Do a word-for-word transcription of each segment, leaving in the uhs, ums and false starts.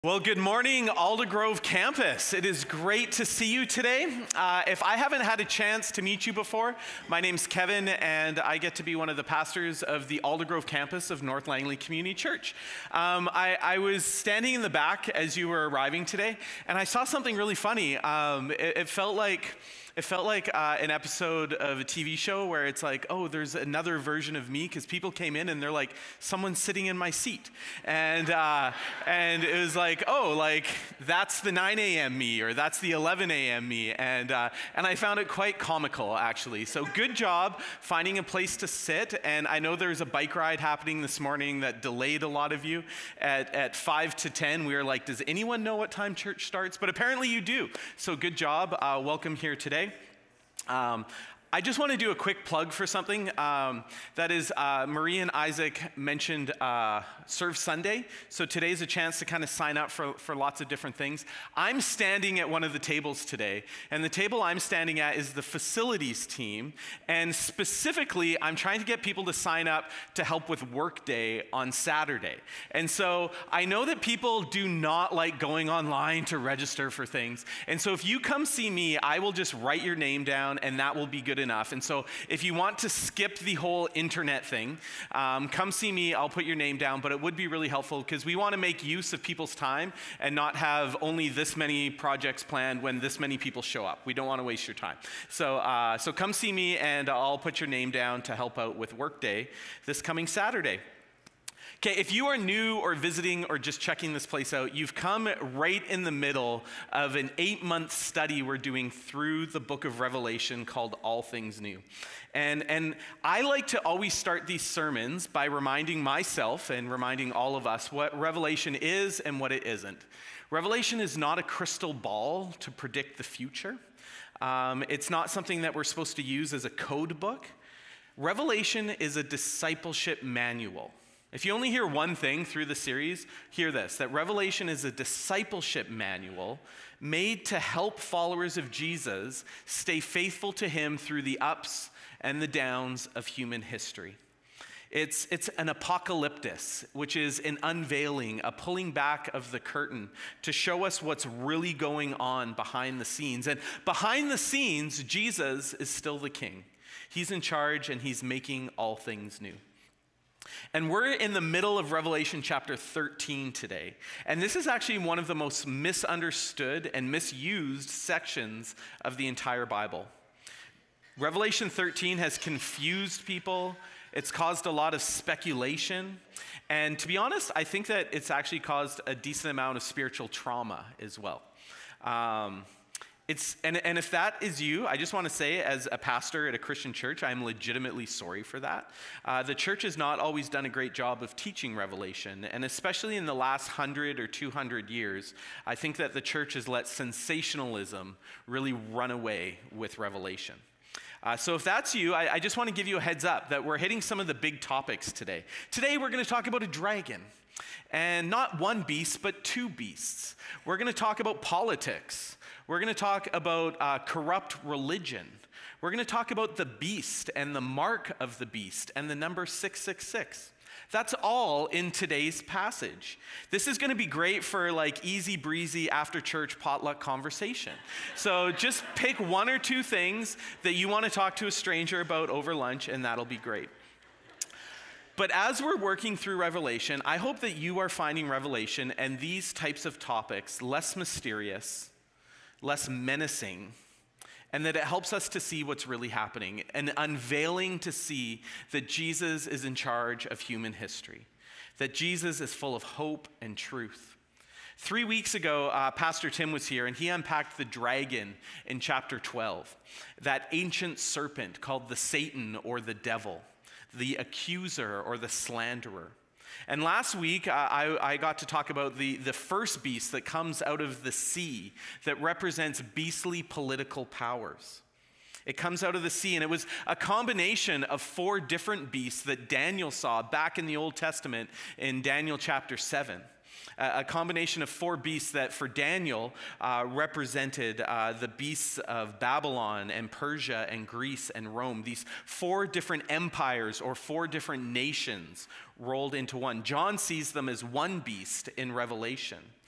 Well, good morning, Aldergrove campus. It is great to see you today. Uh, if I haven't had a chance to meet you before, my name's Kevin, and I get to be one of the pastors of the Aldergrove campus of North Langley Community Church. Um, I, I was standing in the back as you were arriving today, and I saw something really funny. Um, it, it felt like It felt like uh, an episode of a T V show where it's like, oh, there's another version of me, because people came in and they're like, someone's sitting in my seat. And uh, and it was like, oh, like, that's the nine a.m. me, or that's the eleven a.m. me. And, uh, and I found it quite comical, actually. So good job finding a place to sit. And I know there's a bike ride happening this morning that delayed a lot of you. At, at five to ten, we were like, does anyone know what time church starts? But apparently you do. So good job. Uh, welcome here today. Um, I just want to do a quick plug for something. Um, that is, uh, Marie and Isaac mentioned uh, Serve Sunday. So today's a chance to kind of sign up for, for lots of different things. I'm standing at one of the tables today, and the table I'm standing at is the facilities team. And specifically, I'm trying to get people to sign up to help with Workday on Saturday. And so I know that people do not like going online to register for things. And so if you come see me, I will just write your name down, and that will be good enough. And so if you want to skip the whole internet thing, um, come see me, I'll put your name down, but it would be really helpful because we want to make use of people's time and not have only this many projects planned when this many people show up. We don't want to waste your time. So, uh, so come see me, and I'll put your name down to help out with Workday this coming Saturday. Okay, if you are new or visiting or just checking this place out, you've come right in the middle of an eight-month study we're doing through the book of Revelation called All Things New. And, and I like to always start these sermons by reminding myself and reminding all of us what Revelation is and what it isn't. Revelation is not a crystal ball to predict the future. Um, it's not something that we're supposed to use as a code book. Revelation is a discipleship manual. If you only hear one thing through the series, hear this, that Revelation is a discipleship manual made to help followers of Jesus stay faithful to him through the ups and the downs of human history. It's, it's an apocalyptus, which is an unveiling, a pulling back of the curtain to show us what's really going on behind the scenes. And behind the scenes, Jesus is still the king. He's in charge, and he's making all things new. And we're in the middle of Revelation chapter thirteen today. And this is actually one of the most misunderstood and misused sections of the entire Bible. Revelation thirteen has confused people. It's caused a lot of speculation. And to be honest, I think that it's actually caused a decent amount of spiritual trauma as well. Um, It's, and, and if that is you, I just want to say, as a pastor at a Christian church, I'm legitimately sorry for that. Uh, the church has not always done a great job of teaching Revelation, and especially in the last hundred or two hundred years, I think that the church has let sensationalism really run away with Revelation. Uh, so if that's you, I, I just want to give you a heads up that we're hitting some of the big topics today. Today we're going to talk about a dragon, and not one beast, but two beasts. We're going to talk about politics. We're going to talk about uh, corrupt religion. We're going to talk about the beast and the mark of the beast and the number six six six. That's all in today's passage. This is going to be great for like easy breezy after church potluck conversation. So just pick one or two things that you want to talk to a stranger about over lunch, and that'll be great. But as we're working through Revelation, I hope that you are finding Revelation and these types of topics less mysterious, less menacing, and that it helps us to see what's really happening, and unveiling to see that Jesus is in charge of human history, that Jesus is full of hope and truth. Three weeks ago, uh, Pastor Tim was here, and he unpacked the dragon in chapter twelve, that ancient serpent called the Satan or the devil, the accuser or the slanderer. And last week, uh, I, I got to talk about the, the first beast that comes out of the sea that represents beastly political powers. It comes out of the sea, and it was a combination of four different beasts that Daniel saw back in the Old Testament in Daniel chapter seven. A combination of four beasts that for Daniel uh, represented uh, the beasts of Babylon and Persia and Greece and Rome. These four different empires or four different nations rolled into one. John sees them as one beast in Revelation.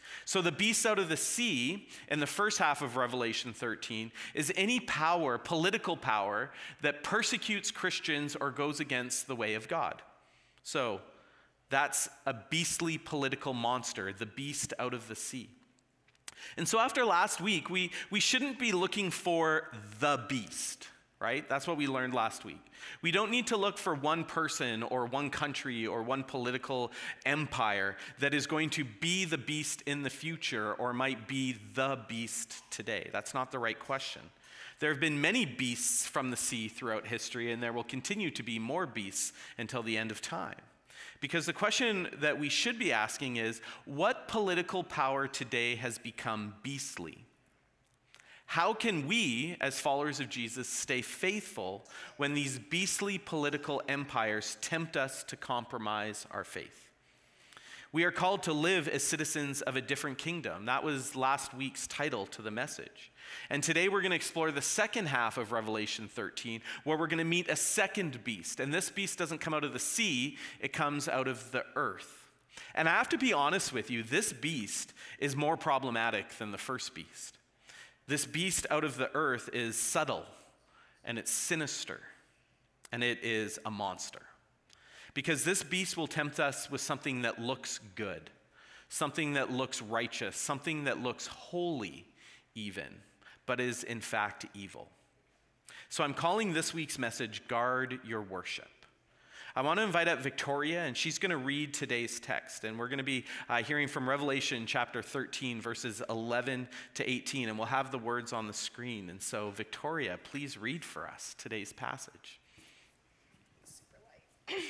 So the beast out of the sea in the first half of Revelation thirteen is any power, political power, that persecutes Christians or goes against the way of God. So that's a beastly political monster, the beast out of the sea. And so after last week, we, we shouldn't be looking for the beast, right? That's what we learned last week. We don't need to look for one person or one country or one political empire that is going to be the beast in the future or might be the beast today. That's not the right question. There have been many beasts from the sea throughout history, and there will continue to be more beasts until the end of time. Because the question that we should be asking is, what political power today has become beastly? How can we, as followers of Jesus, stay faithful when these beastly political empires tempt us to compromise our faith? We are called to live as citizens of a different kingdom. That was last week's title to the message. And today we're going to explore the second half of Revelation thirteen, where we're going to meet a second beast. And this beast doesn't come out of the sea, it comes out of the earth. And I have to be honest with you, this beast is more problematic than the first beast. This beast out of the earth is subtle, and it's sinister, and it is a monster. Because this beast will tempt us with something that looks good, something that looks righteous, something that looks holy even, but is in fact evil. So I'm calling this week's message, Guard Your Worship. I want to invite up Victoria, and she's going to read today's text. And we're going to be uh, hearing from Revelation chapter thirteen, verses eleven to eighteen, and we'll have the words on the screen. And so, Victoria, please read for us today's passage. Super light.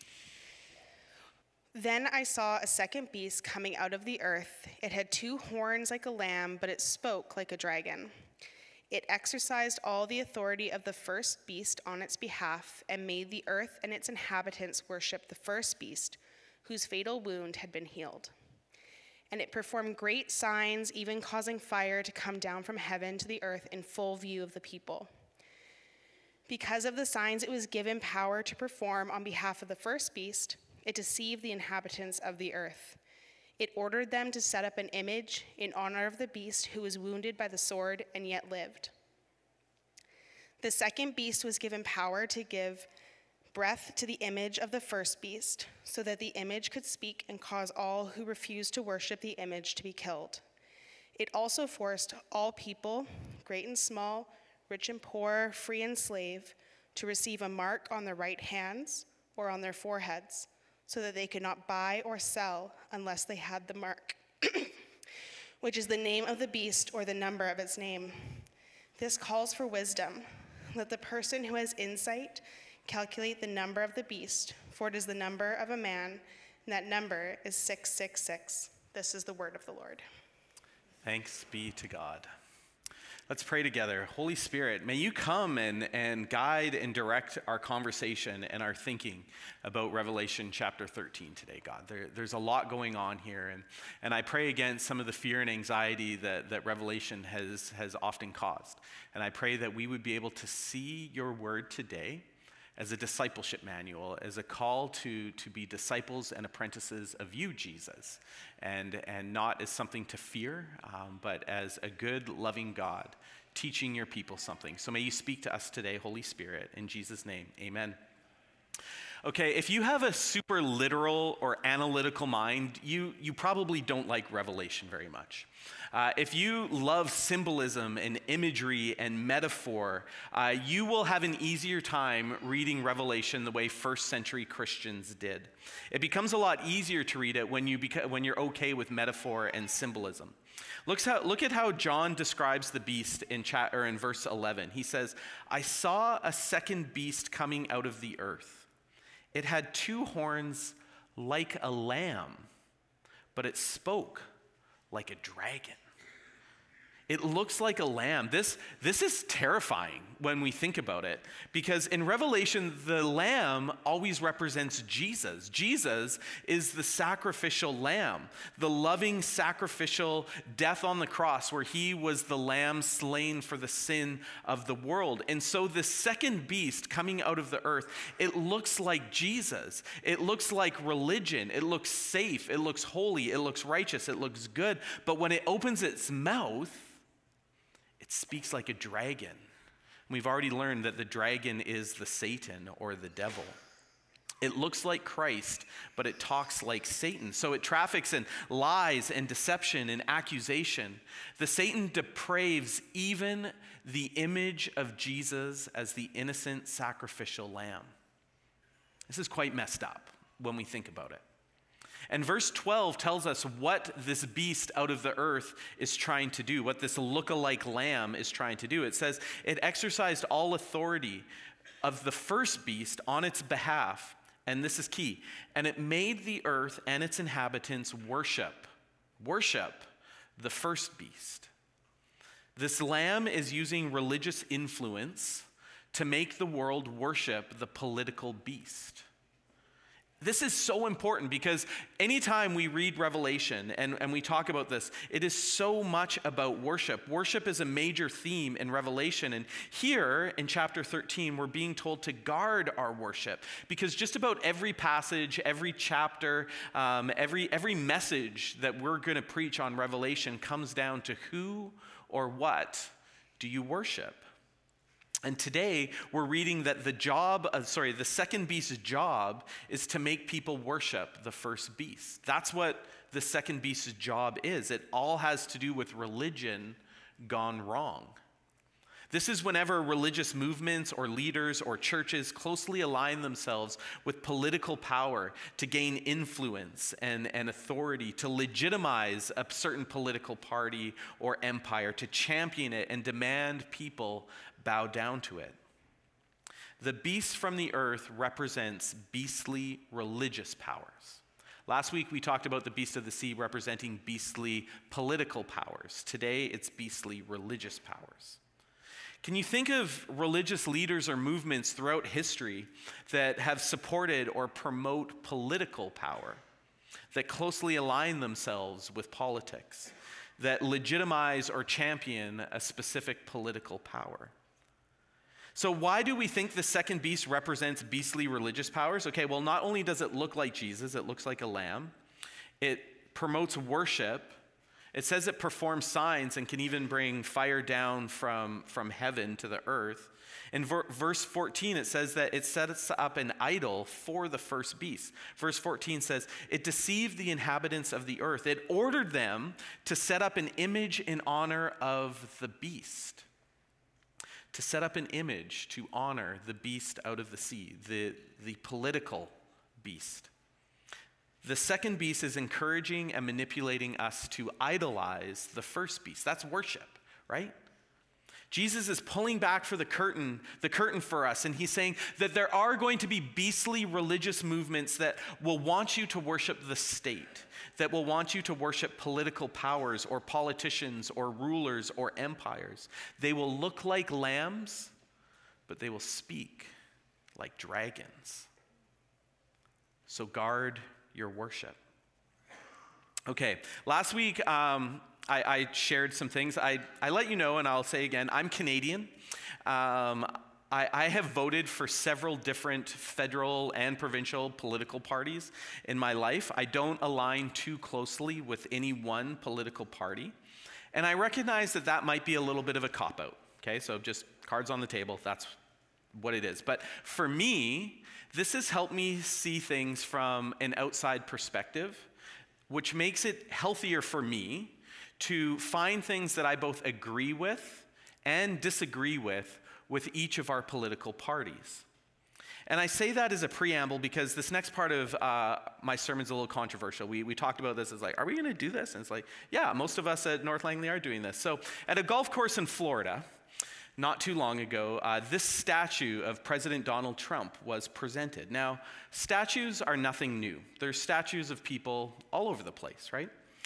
Then I saw a second beast coming out of the earth. It had two horns like a lamb, but it spoke like a dragon. It exercised all the authority of the first beast on its behalf and made the earth and its inhabitants worship the first beast, whose fatal wound had been healed. And it performed great signs, even causing fire to come down from heaven to the earth in full view of the people. Because of the signs it was given power to perform on behalf of the first beast, it deceived the inhabitants of the earth. It ordered them to set up an image in honor of the beast who was wounded by the sword and yet lived. The second beast was given power to give breath to the image of the first beast, so that the image could speak and cause all who refused to worship the image to be killed. It also forced all people, great and small, rich and poor, free and slave, to receive a mark on their right hands or on their foreheads, so that they could not buy or sell unless they had the mark, which is the name of the beast or the number of its name. This calls for wisdom. Let the person who has insight calculate the number of the beast, for it is the number of a man, and that number is six six six. This is the word of the Lord. Thanks be to God. Let's pray together. Holy Spirit, may you come and, and guide and direct our conversation and our thinking about Revelation chapter thirteen today, God. There, there's a lot going on here, and, and I pray against some of the fear and anxiety that, that Revelation has, has often caused. And I pray that we would be able to see your word today as a discipleship manual, as a call to, to be disciples and apprentices of you, Jesus, and, and not as something to fear, um, but as a good, loving God teaching your people something. So may you speak to us today, Holy Spirit, in Jesus' name, amen. Okay, if you have a super literal or analytical mind, you, you probably don't like Revelation very much. Uh, if you love symbolism and imagery and metaphor, uh, you will have an easier time reading Revelation the way first century Christians did. It becomes a lot easier to read it when, you beca- when you're okay with metaphor and symbolism. Look, how, look at how John describes the beast in, chat, or in verse eleven. He says, I saw a second beast coming out of the earth. It had two horns like a lamb, but it spoke like a dragon. It looks like a lamb. This, this is terrifying when we think about it, because in Revelation, the lamb always represents Jesus. Jesus is the sacrificial lamb, the loving sacrificial death on the cross where he was the lamb slain for the sin of the world. And so the second beast coming out of the earth, it looks like Jesus. It looks like religion. It looks safe. It looks holy. It looks righteous. It looks good. But when it opens its mouth, it speaks like a dragon. We've already learned that the dragon is the Satan or the devil. It looks like Christ, but it talks like Satan. So it traffics in lies and deception and accusation. The Satan depraves even the image of Jesus as the innocent sacrificial lamb. This is quite messed up when we think about it. And verse twelve tells us what this beast out of the earth is trying to do, what this look-alike lamb is trying to do. It says it exercised all authority of the first beast on its behalf, and this is key, and it made the earth and its inhabitants worship, worship the first beast. This lamb is using religious influence to make the world worship the political beast. This is so important because anytime we read Revelation and, and we talk about this, it is so much about worship. Worship is a major theme in Revelation. And here in chapter thirteen, we're being told to guard our worship because just about every passage, every chapter, um, every, every message that we're going to preach on Revelation comes down to who or what do you worship? And today, we're reading that the job, of, sorry, the second beast's job is to make people worship the first beast. That's what the second beast's job is. It all has to do with religion gone wrong. This is whenever religious movements or leaders or churches closely align themselves with political power to gain influence and, and authority, to legitimize a certain political party or empire, to champion it and demand people bow down to it. The beast from the earth represents beastly religious powers. Last week we talked about the beast of the sea representing beastly political powers. Today it's beastly religious powers. Can you think of religious leaders or movements throughout history that have supported or promote political power, that closely align themselves with politics, that legitimize or champion a specific political power? So why do we think the second beast represents beastly religious powers? Okay, well, not only does it look like Jesus, it looks like a lamb. It promotes worship. It says it performs signs and can even bring fire down from, from heaven to the earth. In ver- verse fourteen, it says that it sets up an idol for the first beast. Verse fourteen says, it deceived the inhabitants of the earth. It ordered them to set up an image in honor of the beast. To set up an image to honor the beast out of the sea, the, the political beast. The second beast is encouraging and manipulating us to idolize the first beast. That's worship, right? Jesus is pulling back for the curtain, the curtain for us, and he's saying that there are going to be beastly religious movements that will want you to worship the state, that will want you to worship political powers or politicians or rulers or empires. They will look like lambs, but they will speak like dragons. So guard your worship. Okay, last week, um, I, I shared some things. I, I let you know, and I'll say again, I'm Canadian. Um, I, I have voted for several different federal and provincial political parties in my life. I don't align too closely with any one political party. And I recognize that that might be a little bit of a cop-out. Okay, so just cards on the table, that's what it is. But for me, this has helped me see things from an outside perspective, which makes it healthier for me to find things that I both agree with and disagree with with each of our political parties. And I say that as a preamble because this next part of uh, my sermon is a little controversial. We, we talked about this as like, are we going to do this? And it's like, yeah, most of us at North Langley are doing this. So at a golf course in Florida, not too long ago, uh, this statue of President Donald Trump was presented. Now, statues are nothing new. There's statues of people all over the place, right?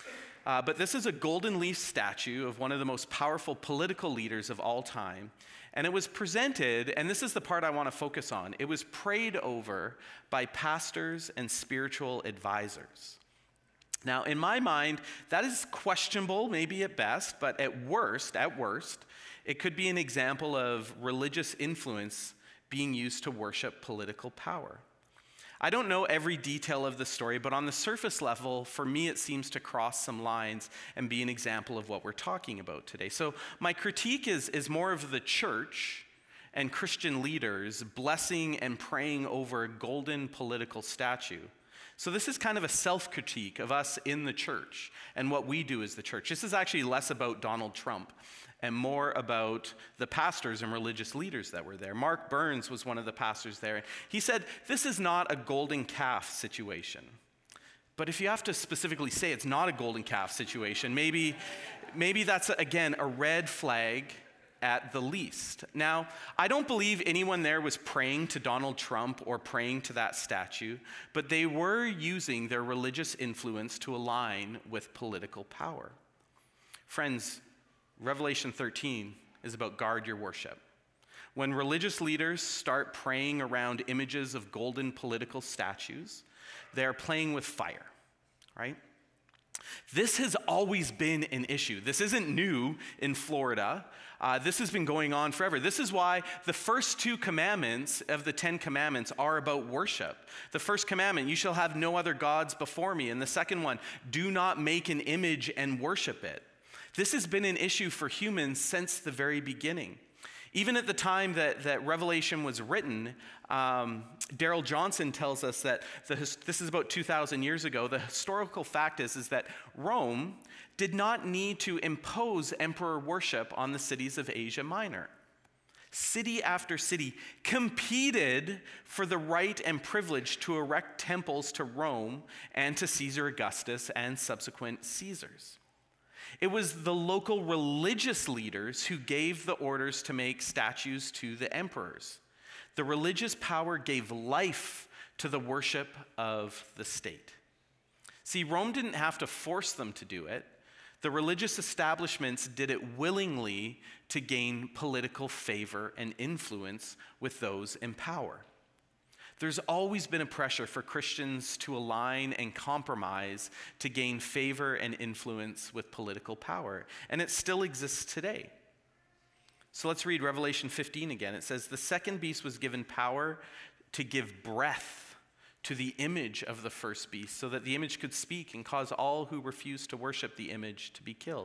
Uh, but this is a golden leaf statue of one of the most powerful political leaders of all time. And it was presented, and this is the part I want to focus on, it was prayed over by pastors and spiritual advisors. Now, in my mind, that is questionable, maybe at best, but at worst, at worst, it could be an example of religious influence being used to worship political power. I don't know every detail of the story, but on the surface level, for me, it seems to cross some lines and be an example of what we're talking about today. So my critique is, is more of the church and Christian leaders blessing and praying over a golden political statue. So this is kind of a self-critique of us in the church and what we do as the church. This is actually less about Donald Trump and more about the pastors and religious leaders that were there. Mark Burns was one of the pastors there. He said, this is not a golden calf situation. But if you have to specifically say it's not a golden calf situation, maybe, maybe that's, again, a red flag at the least. Now, I don't believe anyone there was praying to Donald Trump or praying to that statue, but they were using their religious influence to align with political power. Friends, Revelation thirteen is about guard your worship. When religious leaders start praying around images of golden political statues, they're playing with fire, right? This has always been an issue. This isn't new in Florida. Uh, this has been going on forever. This is why the first two commandments of the Ten Commandments are about worship. The first commandment, you shall have no other gods before me. And the second one, do not make an image and worship it. This has been an issue for humans since the very beginning. Even at the time that, that Revelation was written, um, Darrell Johnson tells us that the, this is about two thousand years ago. The historical fact is, is that Rome did not need to impose emperor worship on the cities of Asia Minor. City after city competed for the right and privilege to erect temples to Rome and to Caesar Augustus and subsequent Caesars. It was the local religious leaders who gave the orders to make statues to the emperors. The religious power gave life to the worship of the state. See, Rome didn't have to force them to do it. The religious establishments did it willingly to gain political favor and influence with those in power. There's always been a pressure for Christians to align and compromise to gain favor and influence with political power, and it still exists today. So let's read Revelation fifteen again. It says, the second beast was given power to give breath to the image of the first beast, so that the image could speak and cause all who refused to worship the image to be killed.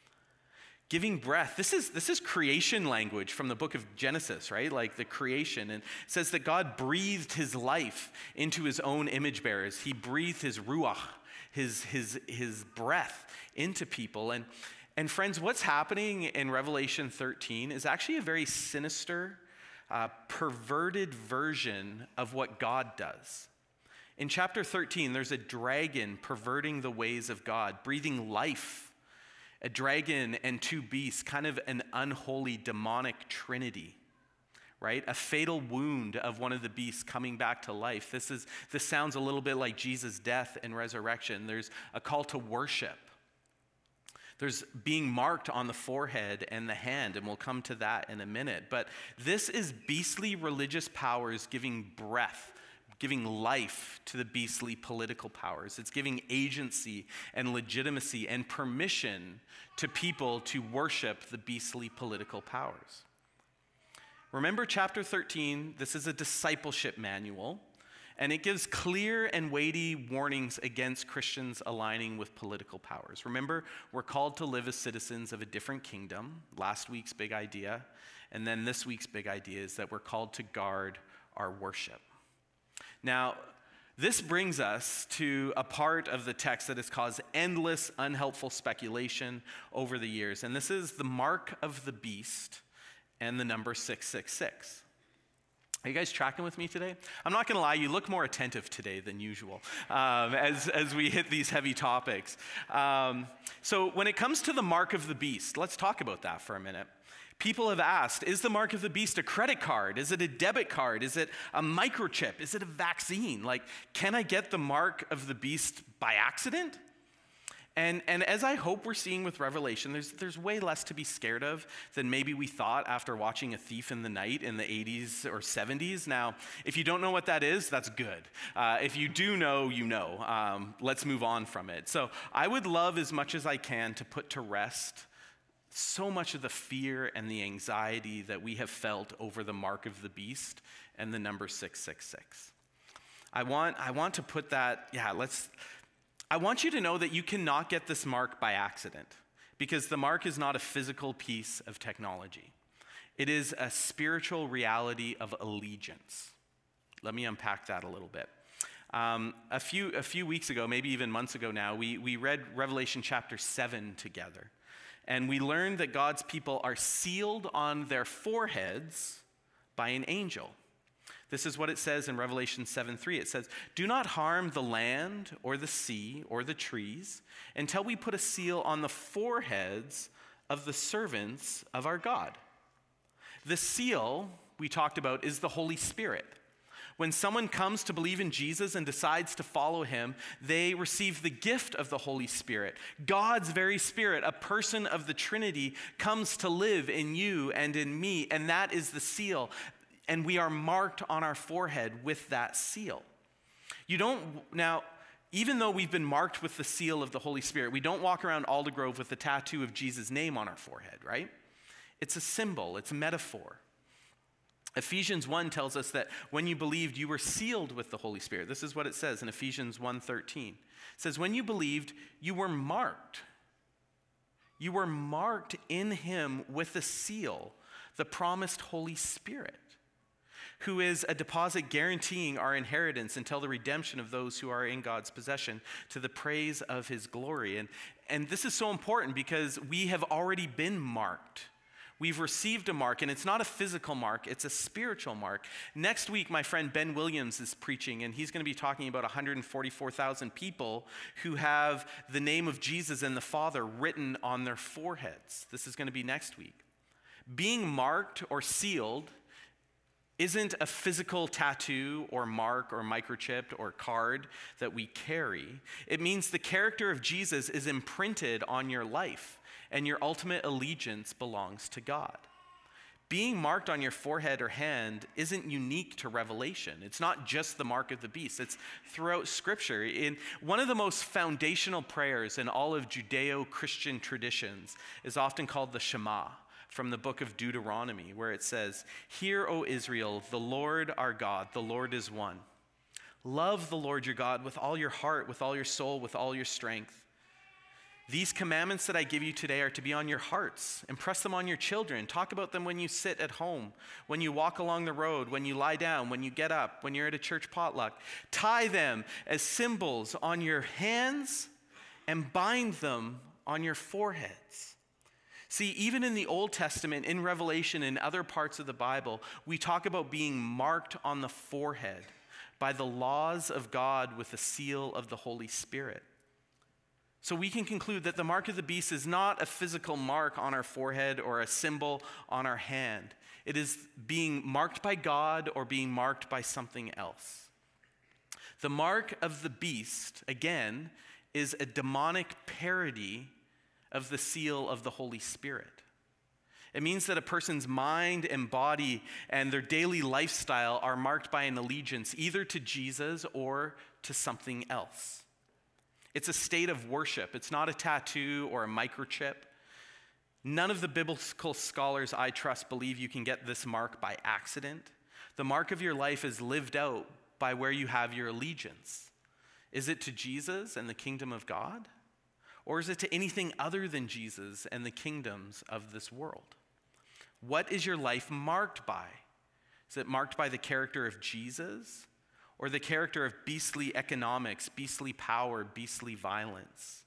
Giving breath, this is, this is creation language from the book of Genesis, right? Like the creation. And it says that God breathed his life into his own image bearers. He breathed his ruach, his, his, his breath into people. And, and friends, what's happening in Revelation thirteen is actually a very sinister, uh, perverted version of what God does. In chapter thirteen, there's a dragon perverting the ways of God, breathing life. A dragon and two beasts, kind of an unholy demonic trinity, right? A fatal wound of one of the beasts coming back to life. This is this sounds a little bit like Jesus' death and resurrection. There's a call to worship. There's being marked on the forehead and the hand, and we'll come to that in a minute. But this is beastly religious powers giving breath, giving life to the beastly political powers. It's giving agency and legitimacy and permission to people to worship the beastly political powers. Remember chapter thirteen, this is a discipleship manual, and it gives clear and weighty warnings against Christians aligning with political powers. Remember, we're called to live as citizens of a different kingdom, last week's big idea, and then this week's big idea is that we're called to guard our worship. Now, this brings us to a part of the text that has caused endless, unhelpful speculation over the years, and this is the mark of the beast and the number six six six. Are you guys tracking with me today? I'm not going to lie, you look more attentive today than usual um, as, as we hit these heavy topics. Um, so when it comes to the mark of the beast, let's talk about that for a minute. People have asked, is the mark of the beast a credit card? Is it a debit card? Is it a microchip? Is it a vaccine? Like, can I get the mark of the beast by accident? And, and as I hope we're seeing with Revelation, there's, there's way less to be scared of than maybe we thought after watching A Thief in the Night in the eighties or seventies. Now, if you don't know what that is, that's good. Uh, if you do know, you know. Um, let's move on from it. So I would love as much as I can to put to rest so much of the fear and the anxiety that we have felt over the mark of the beast and the number six six six. I want, I want to put that, yeah, let's... I want you to know that you cannot get this mark by accident, because the mark is not a physical piece of technology. It is a spiritual reality of allegiance. Let me unpack that a little bit. Um, a few a few weeks ago, maybe even months ago now, we, we read Revelation chapter seven together, and we learned that God's people are sealed on their foreheads by an angel. This is what it says in Revelation seven three. It says, "Do not harm the land or the sea or the trees until we put a seal on the foreheads of the servants of our God." The seal we talked about is the Holy Spirit. When someone comes to believe in Jesus and decides to follow him, they receive the gift of the Holy Spirit. God's very Spirit, a person of the Trinity, comes to live in you and in me, and that is the seal. And we are marked on our forehead with that seal. You don't, now, even though we've been marked with the seal of the Holy Spirit, we don't walk around Aldergrove with the tattoo of Jesus' name on our forehead, right? It's a symbol, it's a metaphor. Ephesians one tells us that when you believed, you were sealed with the Holy Spirit. This is what it says in Ephesians one thirteen. It says, when you believed, you were marked. You were marked in him with a seal, the promised Holy Spirit, who is a deposit guaranteeing our inheritance until the redemption of those who are in God's possession, to the praise of his glory. And, and this is so important because we have already been marked. We've received a mark, and it's not a physical mark, it's a spiritual mark. Next week, my friend Ben Williams is preaching, and he's going to be talking about one hundred forty-four thousand people who have the name of Jesus and the Father written on their foreheads. This is going to be next week. Being marked or sealed isn't a physical tattoo or mark or microchip or card that we carry. It means the character of Jesus is imprinted on your life, and your ultimate allegiance belongs to God. Being marked on your forehead or hand isn't unique to Revelation. It's not just the mark of the beast. It's throughout Scripture. In one of the most foundational prayers in all of Judeo-Christian traditions is often called the Shema, from the book of Deuteronomy, where it says, "Hear, O Israel, the Lord our God, the Lord is one. Love the Lord your God with all your heart, with all your soul, with all your strength. These commandments that I give you today are to be on your hearts. Impress them on your children. Talk about them when you sit at home, when you walk along the road, when you lie down, when you get up, when you're at a church potluck. Tie them as symbols on your hands and bind them on your foreheads." See, even in the Old Testament, in Revelation, and other parts of the Bible, we talk about being marked on the forehead by the laws of God with the seal of the Holy Spirit. So we can conclude that the mark of the beast is not a physical mark on our forehead or a symbol on our hand. It is being marked by God or being marked by something else. The mark of the beast, again, is a demonic parody of the seal of the Holy Spirit. It means that a person's mind and body and their daily lifestyle are marked by an allegiance either to Jesus or to something else. It's a state of worship. It's not a tattoo or a microchip. None of the biblical scholars I trust believe you can get this mark by accident. The mark of your life is lived out by where you have your allegiance. Is it to Jesus and the kingdom of God? Or is it to anything other than Jesus and the kingdoms of this world? What is your life marked by? Is it marked by the character of Jesus or the character of beastly economics, beastly power, beastly violence?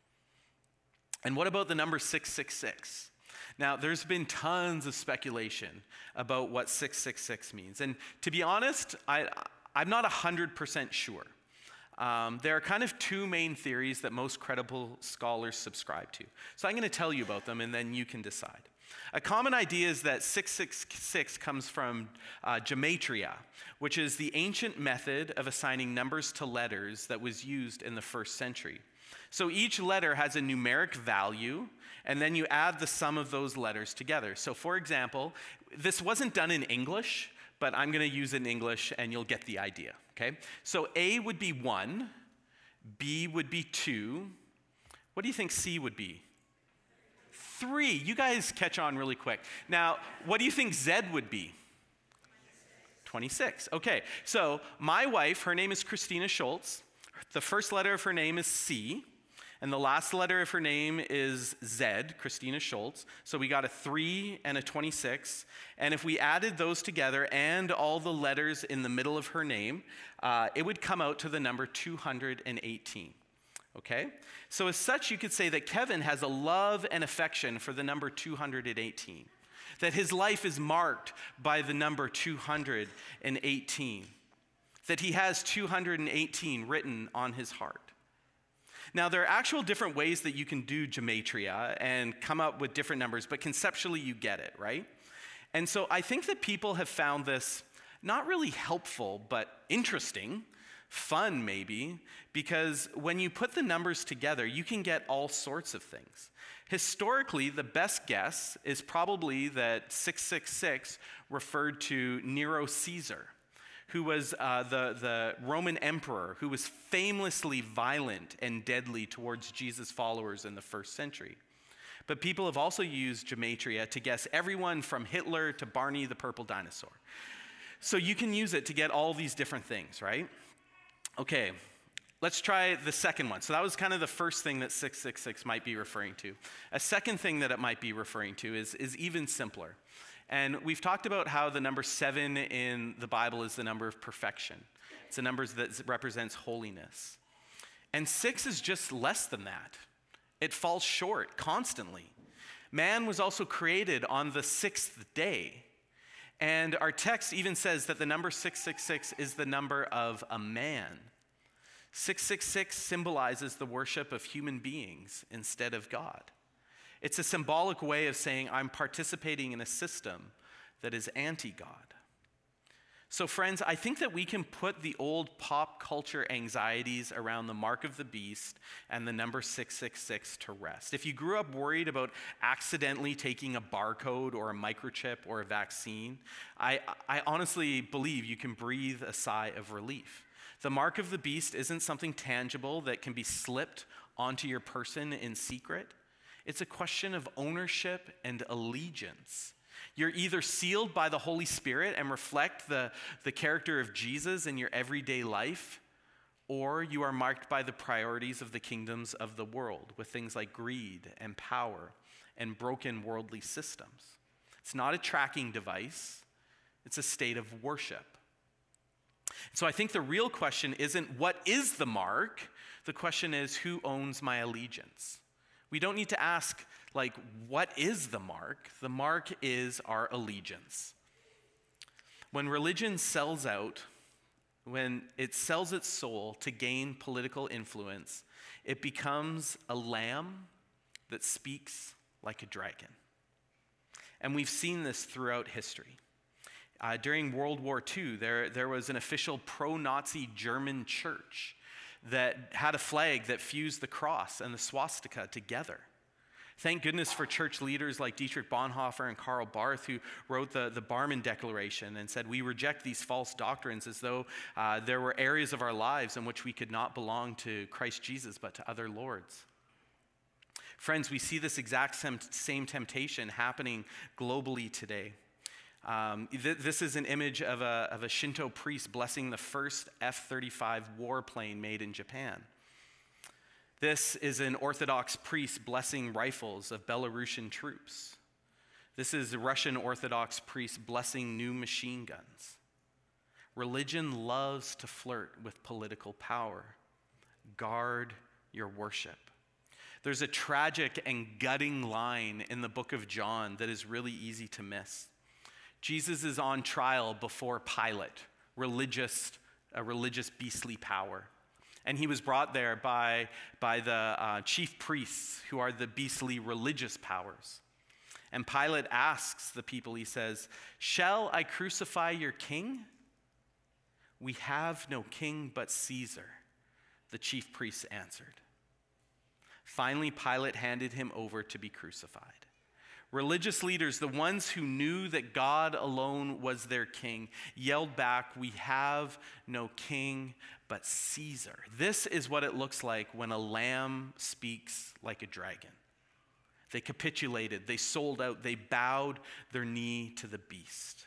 And what about the number six six six? Now, there's been tons of speculation about what six six six means. And to be honest, I, I'm not one hundred percent sure. Um, there are kind of two main theories that most credible scholars subscribe to. So I'm going to tell you about them, and then you can decide. A common idea is that six six six comes from uh, gematria, which is the ancient method of assigning numbers to letters that was used in the first century. So each letter has a numeric value, and then you add the sum of those letters together. So for example, this wasn't done in English, but I'm going to use it in English and you'll get the idea, okay? So A would be one, B would be two. What do you think C would be? Three. You guys catch on really quick. Now, what do you think Z would be? twenty-six. Okay, so my wife, her name is Christina Schultz. The first letter of her name is C, and the last letter of her name is Z, Christina Schultz. So we got a three and a twenty-six. And if we added those together and all the letters in the middle of her name, uh, it would come out to the number two hundred eighteen. Okay? So as such, you could say that Kevin has a love and affection for the number two hundred eighteen. That his life is marked by the number two hundred eighteen. That he has two hundred eighteen written on his heart. Now, there are actual different ways that you can do gematria and come up with different numbers, but conceptually you get it, right? And so I think that people have found this not really helpful, but interesting, fun maybe, because when you put the numbers together, you can get all sorts of things. Historically, the best guess is probably that six six six referred to Nero Caesar, who was uh, the, the Roman emperor who was famously violent and deadly towards Jesus' followers in the first century. But people have also used gematria to guess everyone from Hitler to Barney the purple dinosaur. So you can use it to get all these different things, right? Okay, let's try the second one. So that was kind of the first thing that six six six might be referring to. A second thing that it might be referring to is, is even simpler. And we've talked about how the number seven in the Bible is the number of perfection. It's a number that represents holiness. And six is just less than that. It falls short constantly. Man was also created on the sixth day. And our text even says that the number six six six is the number of a man. six six six symbolizes the worship of human beings instead of God. It's a symbolic way of saying I'm participating in a system that is anti-God. So friends, I think that we can put the old pop culture anxieties around the mark of the beast and the number six six six to rest. If you grew up worried about accidentally taking a barcode or a microchip or a vaccine, I, I honestly believe you can breathe a sigh of relief. The mark of the beast isn't something tangible that can be slipped onto your person in secret. It's a question of ownership and allegiance. You're either sealed by the Holy Spirit and reflect the, the character of Jesus in your everyday life, or you are marked by the priorities of the kingdoms of the world with things like greed and power and broken worldly systems. It's not a tracking device. It's a state of worship. So I think the real question isn't what is the mark? The question is who owns my allegiance? We don't need to ask, like, what is the mark? The mark is our allegiance. When religion sells out, when it sells its soul to gain political influence, it becomes a lamb that speaks like a dragon. And we've seen this throughout history. Uh, during World War Two, there, there was an official pro-Nazi German church that had a flag that fused the cross and the swastika together. Thank goodness for church leaders like Dietrich Bonhoeffer and Karl Barth, who wrote the, the Barmen Declaration and said, we reject these false doctrines as though uh, there were areas of our lives in which we could not belong to Christ Jesus, but to other lords. Friends, we see this exact same, same temptation happening globally today. Um, th- this is an image of a, of a Shinto priest blessing the first F thirty-five warplane made in Japan. This is an Orthodox priest blessing rifles of Belarusian troops. This is a Russian Orthodox priest blessing new machine guns. Religion loves to flirt with political power. Guard your worship. There's a tragic and gutting line in the book of John that is really easy to miss. Jesus is on trial before Pilate, religious, a religious beastly power. And he was brought there by, by the uh, chief priests, who are the beastly religious powers. And Pilate asks the people, he says, "Shall I crucify your king?" "We have no king but Caesar," the chief priests answered. Finally, Pilate handed him over to be crucified. Religious leaders, the ones who knew that God alone was their king, yelled back, "We have no king but Caesar." This is what it looks like when a lamb speaks like a dragon. They capitulated, they sold out, they bowed their knee to the beast.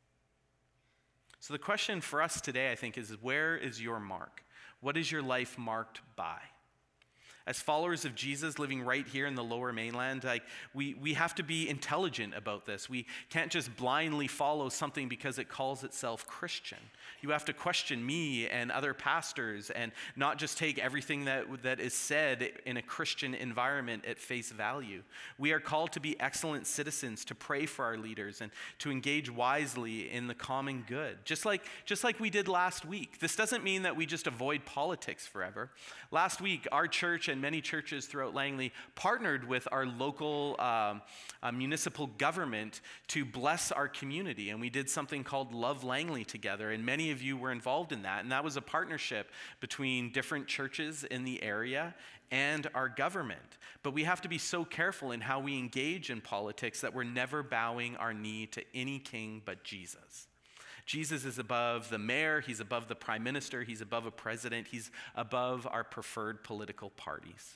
So the question for us today, I think, is where is your mark? What is your life marked by? As followers of Jesus living right here in the Lower Mainland, like we, we have to be intelligent about this. We can't just blindly follow something because it calls itself Christian. You have to question me and other pastors and not just take everything that, that is said in a Christian environment at face value. We are called to be excellent citizens, to pray for our leaders and to engage wisely in the common good, just like, just like we did last week. This doesn't mean that we just avoid politics forever. Last week, our church and many churches throughout Langley partnered with our local um, uh, municipal government to bless our community. And we did something called Love Langley together. And many of you were involved in that. And that was a partnership between different churches in the area and our government. But we have to be so careful in how we engage in politics that we're never bowing our knee to any king but Jesus. Jesus is above the mayor, he's above the prime minister, he's above a president, he's above our preferred political parties.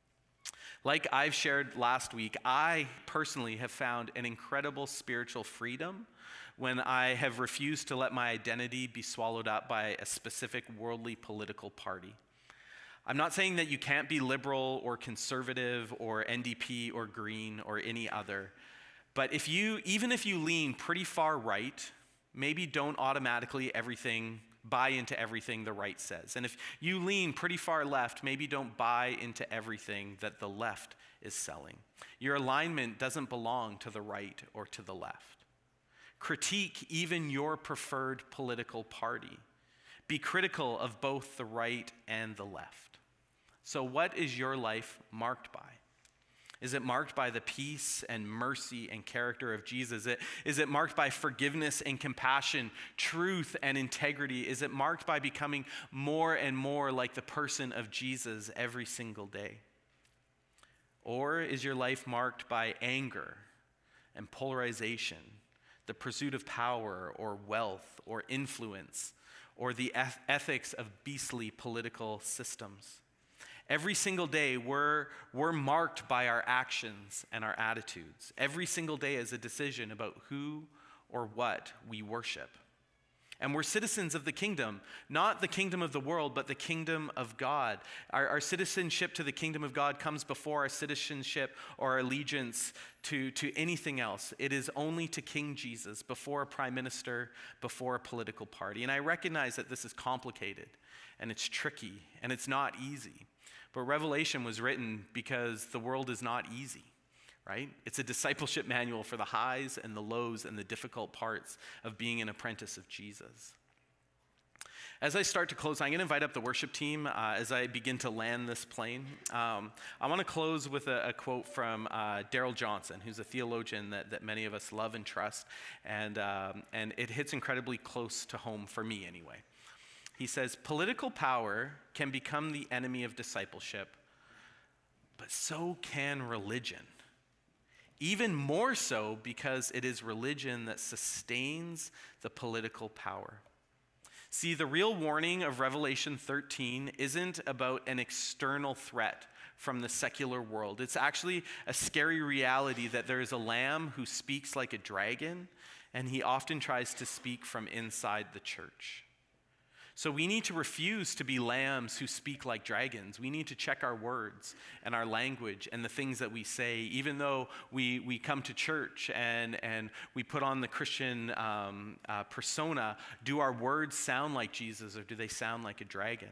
Like I've shared last week, I personally have found an incredible spiritual freedom when I have refused to let my identity be swallowed up by a specific worldly political party. I'm not saying that you can't be liberal or conservative or N D P or Green or any other, but if you, even if you lean pretty far right, maybe don't automatically everything buy into everything the right says. And if you lean pretty far left, maybe don't buy into everything that the left is selling. Your alignment doesn't belong to the right or to the left. Critique even your preferred political party. Be critical of both the right and the left. So what is your life marked by? Is it marked by the peace and mercy and character of Jesus? Is it, is it marked by forgiveness and compassion, truth and integrity? Is it marked by becoming more and more like the person of Jesus every single day? Or is your life marked by anger and polarization, the pursuit of power or wealth or influence, or the eth- ethics of beastly political systems? Every single day, we're, we're marked by our actions and our attitudes. Every single day is a decision about who or what we worship. And we're citizens of the kingdom, not the kingdom of the world, but the kingdom of God. Our, our citizenship to the kingdom of God comes before our citizenship or our allegiance to, to anything else. It is only to King Jesus, before a prime minister, before a political party. And I recognize that this is complicated, and it's tricky, and it's not easy. But Revelation was written because the world is not easy, right? It's a discipleship manual for the highs and the lows and the difficult parts of being an apprentice of Jesus. As I start to close, I'm going to invite up the worship team uh, as I begin to land this plane. Um, I want to close with a, a quote from uh, Darrell Johnson, who's a theologian that, that many of us love and trust, and, um, and it hits incredibly close to home for me anyway. He says, "Political power can become the enemy of discipleship, but so can religion. Even more so because it is religion that sustains the political power." See, the real warning of Revelation thirteen isn't about an external threat from the secular world. It's actually a scary reality that there is a lamb who speaks like a dragon, and he often tries to speak from inside the church. So we need to refuse to be lambs who speak like dragons. We need to check our words and our language and the things that we say, even though we, we come to church and, and we put on the Christian um, uh, persona. Do our words sound like Jesus, or do they sound like a dragon?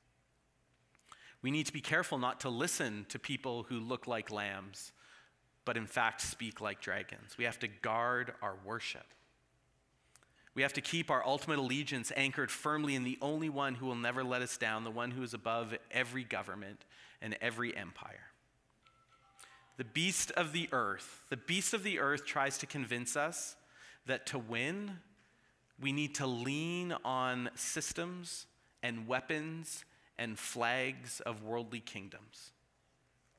We need to be careful not to listen to people who look like lambs, but in fact speak like dragons. We have to guard our worship. We have to keep our ultimate allegiance anchored firmly in the only one who will never let us down, the one who is above every government and every empire. The beast of the earth, the beast of the earth tries to convince us that to win, we need to lean on systems and weapons and flags of worldly kingdoms.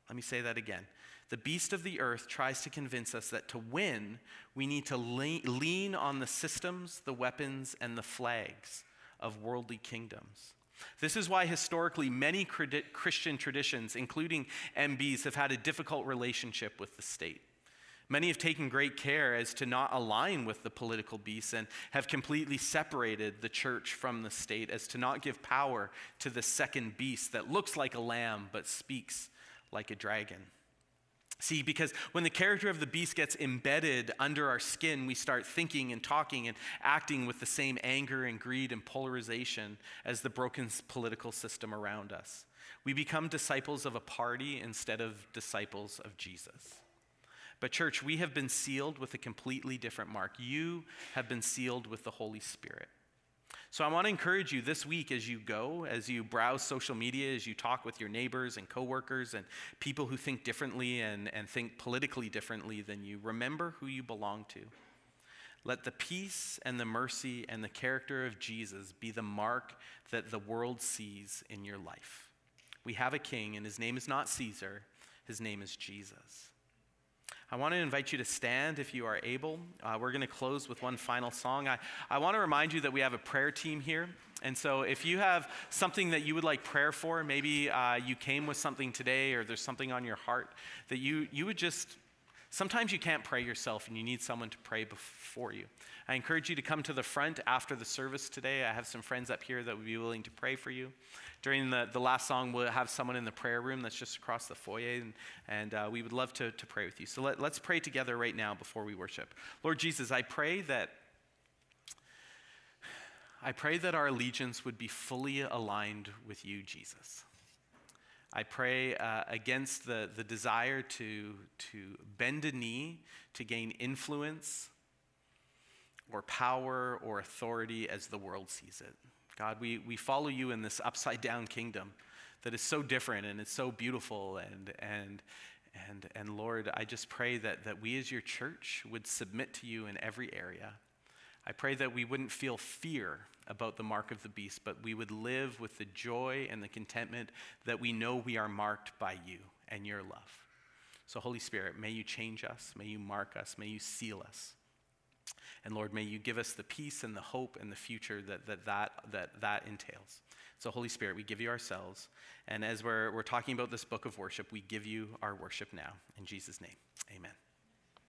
Let me say that again. The beast of the earth tries to convince us that to win, we need to le- lean on the systems, the weapons, and the flags of worldly kingdoms. This is why historically many Christian traditions, including M Bs, have had a difficult relationship with the state. Many have taken great care as to not align with the political beasts and have completely separated the church from the state, as to not give power to the second beast that looks like a lamb but speaks like a dragon. See, because when the character of the beast gets embedded under our skin, we start thinking and talking and acting with the same anger and greed and polarization as the broken political system around us. We become disciples of a party instead of disciples of Jesus. But church, we have been sealed with a completely different mark. You have been sealed with the Holy Spirit. So I want to encourage you this week as you go, as you browse social media, as you talk with your neighbors and coworkers and people who think differently and, and think politically differently than you, remember who you belong to. Let the peace and the mercy and the character of Jesus be the mark that the world sees in your life. We have a king, and his name is not Caesar. His name is Jesus. I want to invite you to stand if you are able. Uh, we're going to close with one final song. I, I want to remind you that we have a prayer team here. And so if you have something that you would like prayer for, maybe uh, you came with something today or there's something on your heart that you, you would just, sometimes you can't pray yourself and you need someone to pray before you. I encourage you to come to the front after the service today. I have some friends up here that would be willing to pray for you. During the, the last song, we'll have someone in the prayer room that's just across the foyer, and, and uh, we would love to, to pray with you. So let, let's pray together right now before we worship. Lord Jesus, I pray that I pray that our allegiance would be fully aligned with you, Jesus. I pray uh, against the, the desire to, to bend a knee to gain influence or power or authority as the world sees it. God, we, we follow you in this upside down kingdom that is so different and it's so beautiful. And, and, and, and Lord, I just pray that, that we as your church would submit to you in every area. I pray that we wouldn't feel fear about the mark of the beast, but we would live with the joy and the contentment that we know we are marked by you and your love. So Holy Spirit, may you change us, may you mark us, may you seal us. And Lord, may you give us the peace and the hope and the future that that, that, that, that entails. So Holy Spirit, we give you ourselves. And as we're, we're talking about this book of worship, we give you our worship now. In Jesus' name, amen.